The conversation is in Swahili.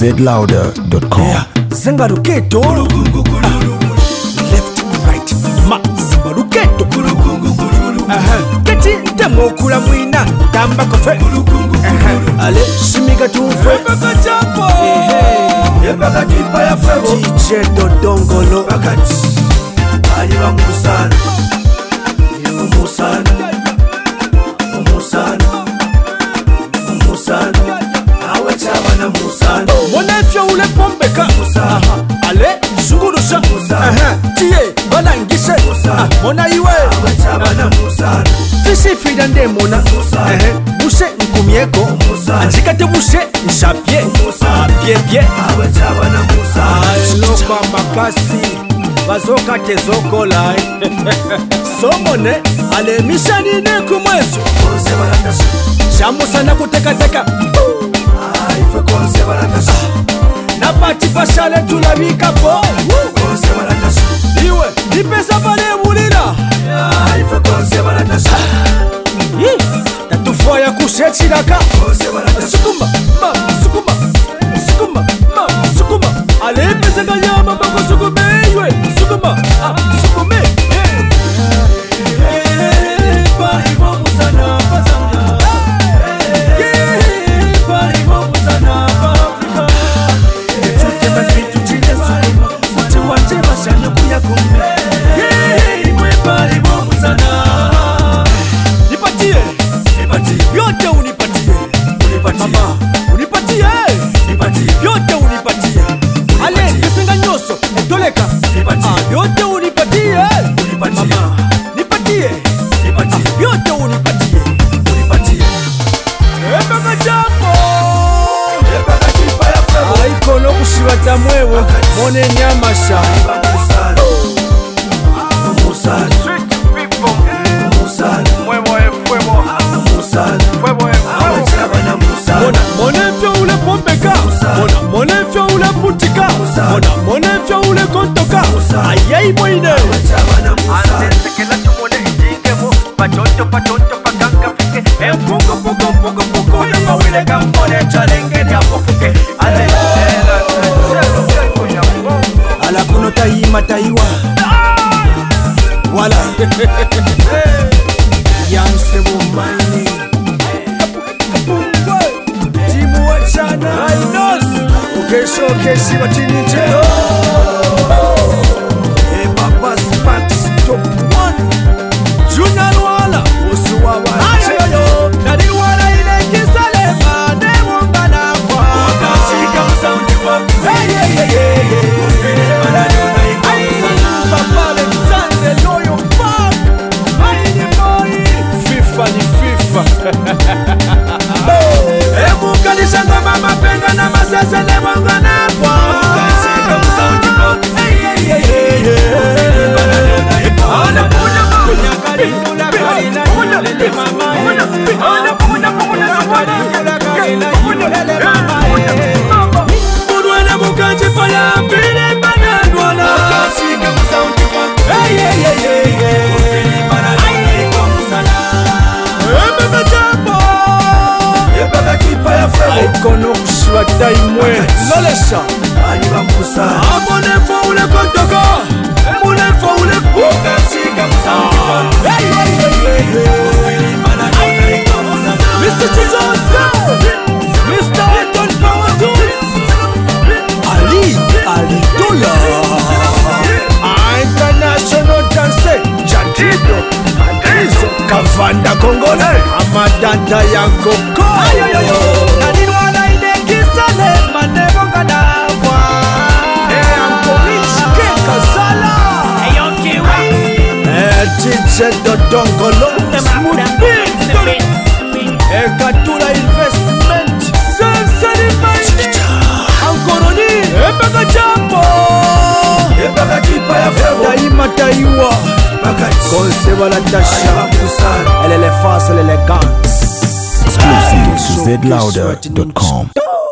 zlouder.com. Zangaruketo left right ma Zangaruketo kati demo kula mwina tamba kofe ale shimiga tufe Ebaka chapo Ebaka kipa ya febo DJ Dodongolo Bakati Ayiba musana Musana Musana Musana Awe chabana musana Monefya ule pombeka Musana Ale shungurusha Tiye balangishe Mona iwe Awe chabana musana Fisi fida nde mona Bushe nkumieko Anjikate bushe nshapye Pye Awe chabana musana Loka makasi Bazoka tezokola Somone Ale mishani ne kumwezo Konse balangasha Shamusana kuteka Ife konse balangasha Napati pashale tulabika po Konse balangasha Iwe nipesa pale mulira Ife konse balangasha Tatufoya kushechiraka Konse balangasha Sukuma, sukuma Sukuma, sukuma Ale ipese kanyama bako sukume Iwe, sukuma, sukume Yote unipatie mama nipatie yote unipatie Ebaka jambo Ebaka kipa ya febo Aikono kushibata mwewe Mone nyamasha Musana Musana Mwewe fuego Musana Awe chabana musana Monefya ule pombeka Monefya ule putika Monefya ule kontoka Ayayi moine Anse sekela chumone ijingemo Pachocho pakanga fike Puko Nama wile kampone chalenge ni apofuke Ala kuno taima taiwa Wala Yanse wumaini Timu wachana Ainos Ukesho keshi watini chelo Papa Sparks top 1 Junior Wala Usuwa wachayo Nadi wala ile kisale Mane mungana kwa Wakashika msaundi waku Ufini manadona ikamusana Papa Alexander Loyo Park Haini moi FIFA ni FIFA Emuka nishanga mama penga na masese le mungana kwa Wakashika msaundi waku Aikono kushwata imwe Lolesha Aliba musa Amonefo ule kontoka Monefo ule kuka Chika musa Mr. Chizoza Mr. Anton Power Tools Ali Dola International Dance Jadido Andrizo Kavanda Kongole Amadanta ya Koko Nanirwana inekisale Manevo kadakwa Amkovic Kekazala DJ Dodongolo Smooth Beat Ekatula Investment Sensari Maini Ankoroni Ebaka Jambo Ebaka kipa ya febo Daima taiwa Konse wala tasha Elle est face, elle est élégante Exclusive to zlouder.com.